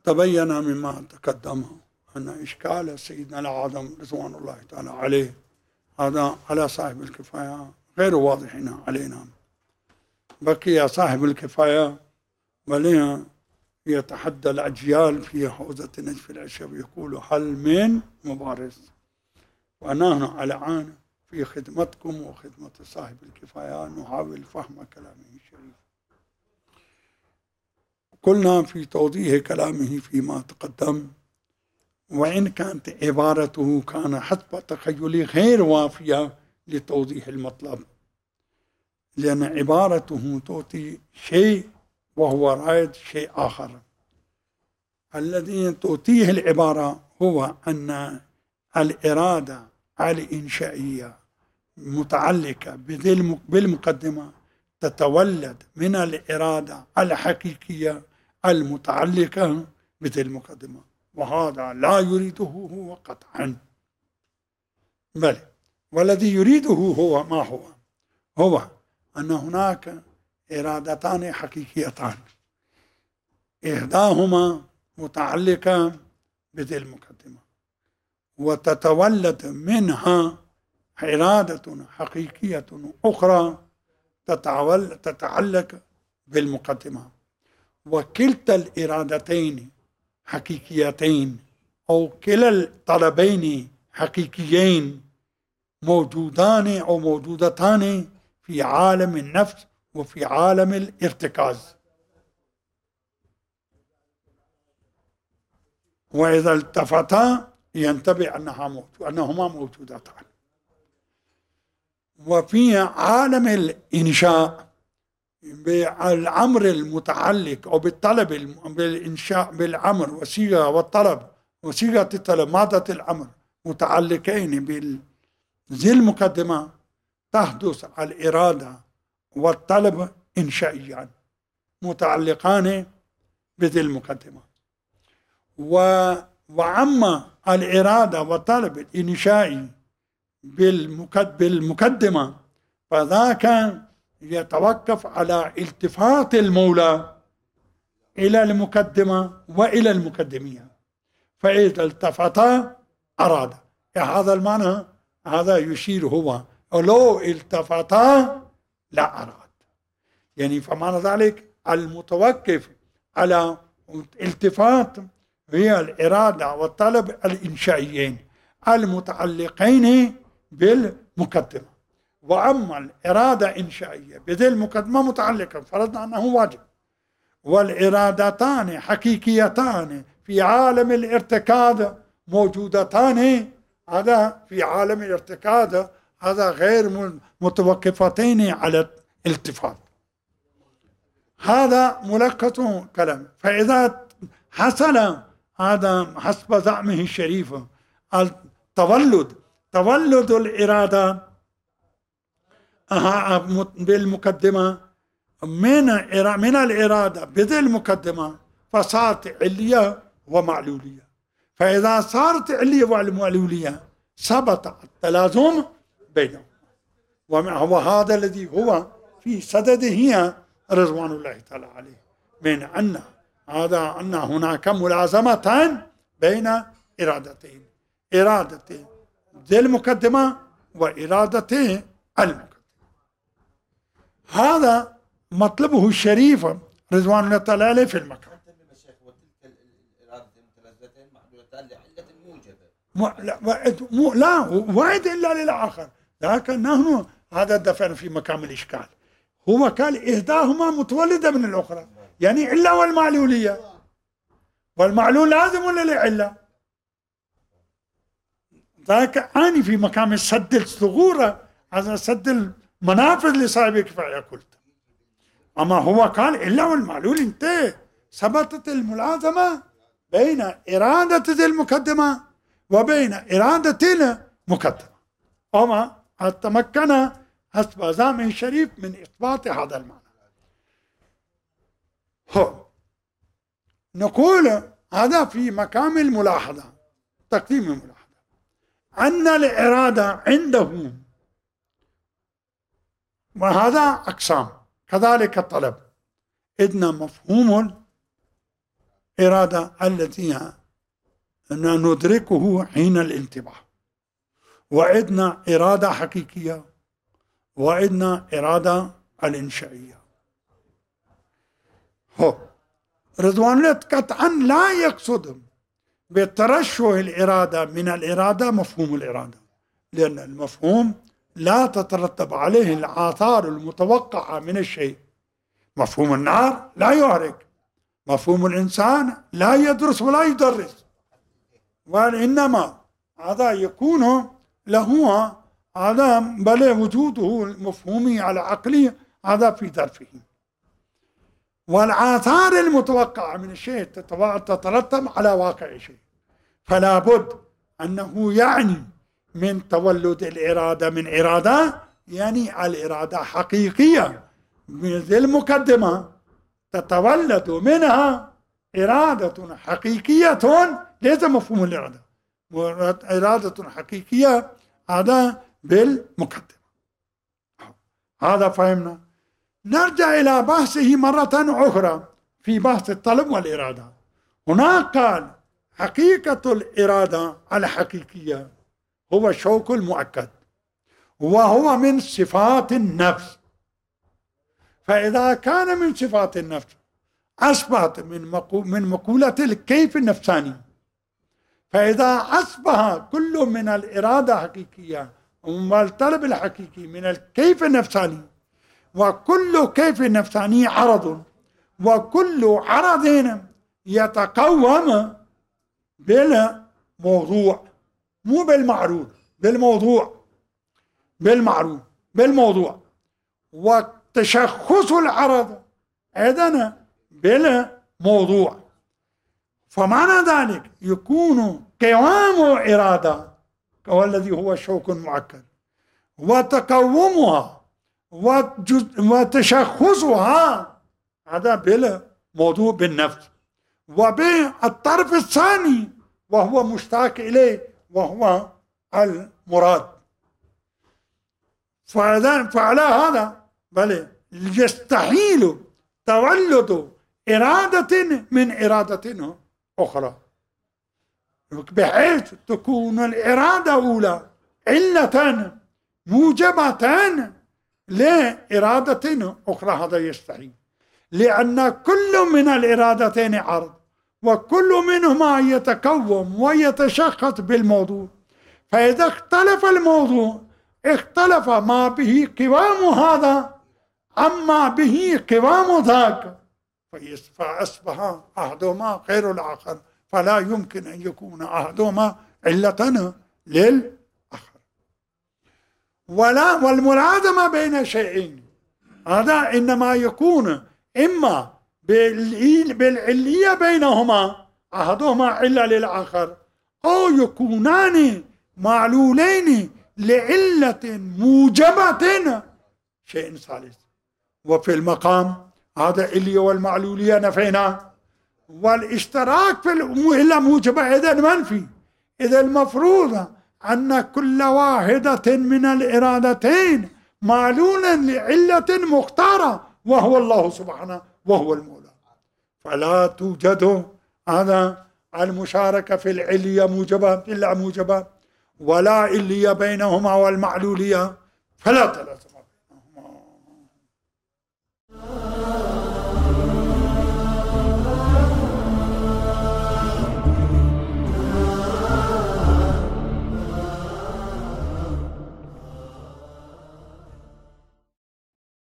تبين مما تقدم أن إشكال سيدنا الأعظم رضوان الله تعالى عليه هذا على صاحب الكفاية غير واضح علينا. بقي صاحب الكفاية وليه يتحدى الأجيال في حوزة نجف العشب يقول هل من مبارز، ونحن على عان في خدمتكم وخدمة صاحب الكفاية نحاول فهم كلامه الشريف. قلنا في توضيح كلامه فيما تقدم وإن كانت عبارته كان حسب تخيلي غير وافية لتوضيح المطلب، لأن عبارته تعطي شيء وهو رايد شيء آخر. الذي تعطيه العبارة هو أن الإرادة الإنشائية متعلقة بالمقدمة تتولد من الإرادة الحقيقية المتعلقة بذي المقدمة، وهذا لا يريده هو قطعا، بل والذي يريده هو ما هو أن هناك إرادتان حقيقيتان، إحداهما متعلقة بذي المقدمة وتتولد منها إرادة حقيقية أخرى تتعلق بالمقدمة، وكلتا الإرادتين حقيقيتين أو كلا الطلبين حقيقيين موجودان أو موجودتان في عالم النفس وفي عالم الارتكاز، وإذا التفتا ينتبه أنهما موجودتان. وفي عالم الإنشاء بالأمر المتعلق أو بالطلب بالإنشاء بالأمر وصيغة والطلب وصيغة الطلب مادة الأمر متعلقين بذي المقدمة تحدث الإرادة والطلب إنشائيا متعلقان بذي المقدمة. وأما الإرادة والطلب الإنشائي بالمقدمة فذاك يتوقف على التفات المولى إلى المقدمة وإلى المقدمية، فإذا التفتا أراد. هذا المعنى هذا يشير هو لو التفتا لا أراد، يعني فمعنى ذلك المتوقف على التفات هي الإرادة والطلب الإنشائيين المتعلقين بالمقدمة، وأما الإرادة إنشائية بذي المقدمة متعلقة فرضنا أنه واجب، والإرادتان حقيقيتان في عالم الارتكاز موجودتان، هذا في عالم الارتكاز هذا غير متوقفتين على الالتفات. هذا ملخص كلام. فإذا حصل هذا حسب زعمه الشريف تولد الإرادة بالمقدمة من الإرادة بذي المقدمة فصارت علية ومعلولية، فإذا صارت علية ومعلولية ثبت التلازم بينهم، وهذا الذي هو في صدده رضوان الله تعالى عليه من أن هناك ملازمتان بين إرادتين، إرادة ذي المقدمة وإرادة المقدمة. هذا مطلبه الشريف رضوان الله تعالى عليه في المكان. لا واحد إلا للآخر، لكن نحن هذا دفعنا في مقام الإشكال. هو قال إحداهما متولدة من الأخرى، يعني علة والمعلولية، والمعلول لازم للعلة. ذاك أني في مقام السد الثغورة، هذا سد المنافذ لصاحب الكفاية قلت. أما هو قال علة والمعلول انتهى، ثبتت الملازمة بين إرادة ذي المقدمة وبين إرادة المقدمة، وما تمكن حسب زعمه الشريف من إثبات هذا المعنى. نقول هذا في مقام الملاحظة، تقديم الملاحظة، أن الإرادة عنده وهذا أقسام، كذلك الطلب، إذن مفهوم إرادة التي ندركه حين الانتباه، وعندنا إرادة حقيقية، وعندنا إرادة الإنشائية. رضوان الله قطعا لا يقصد بترشح الإرادة من الإرادة مفهوم الإرادة، لأن المفهوم لا تترتب عليه الآثار المتوقعة من الشيء. مفهوم النار لا يحرق، مفهوم الإنسان لا يدرس ولا يدرس، وإنما هذا يكون له هذا بل وجوده المفهومي على عقلي هذا في ظرفه. والآثار المتوقعة من الشيء تترتب على واقع الشيء، فلا بد أنه يعني من تولد الإرادة من إرادة، يعني الإرادة حقيقية مثل المقدمة تتولد منها إرادة حقيقية، ليس مفهوم الإرادة، إرادة حقيقية هذا بالمقدمة. هذا فهمنا. نرجع إلى بحثه مرة أخرى في بحث الطلب والإرادة. هناك قال حقيقة الإرادة الحقيقية هو الشوق المؤكد، وهو من صفات النفس. فإذا كان من صفات النفس أصبحت من مقولة الكيف النفساني. فإذا أصبح كل من الإرادة حقيقية والطلب الحقيقي من الكيف النفساني، وكل كيف نفساني عرض، وكل عرض يتقوم بالموضوع، مو بالمعروض، بالموضوع، وتشخص العرض أيضا بالموضوع. فمعنى ذلك يكون قوام إرادة والذي هو شوق مؤكد، وتقومها وتشخصها هذا بالموضوع بالنفس، وبالطرف الثاني وهو مشتاق إليه وهو المراد. فعلى هذا بل يستحيل تولد إرادة من إرادة أخرى، بحيث تكون الإرادة الأولى علة موجبة لإرادة أخرى. هذا يستحيل، لأن كل من الإرادتين عرض، وكل منهما يتكون ويتشخص بالموضوع. فإذا اختلف الموضوع اختلف ما به قوام هذا عما به قوام ذاك، فأصبح أحدهما غير الآخر، فلا يمكن أن يكون أحدهما علة للآخر. والملازمة بين شيئين هذا إنما يكون إما بالعلية بينهما أحدهما علة للآخر، أو يكونان معلولين لعلة موجبة شيء ثالث. وفي المقام هذا العلية والمعلولية نفينا، والاشتراك في العلة موجبة إذا منفي. إذا المفروض أن كل واحدة من الإرادتين معلولا لعلة مختارة وهو الله سبحانه وهو المولى، فلا توجد هذا المشاركة في العلية موجبة إلا موجبة، ولا علية بينهما والمعلولية فلا تلازم.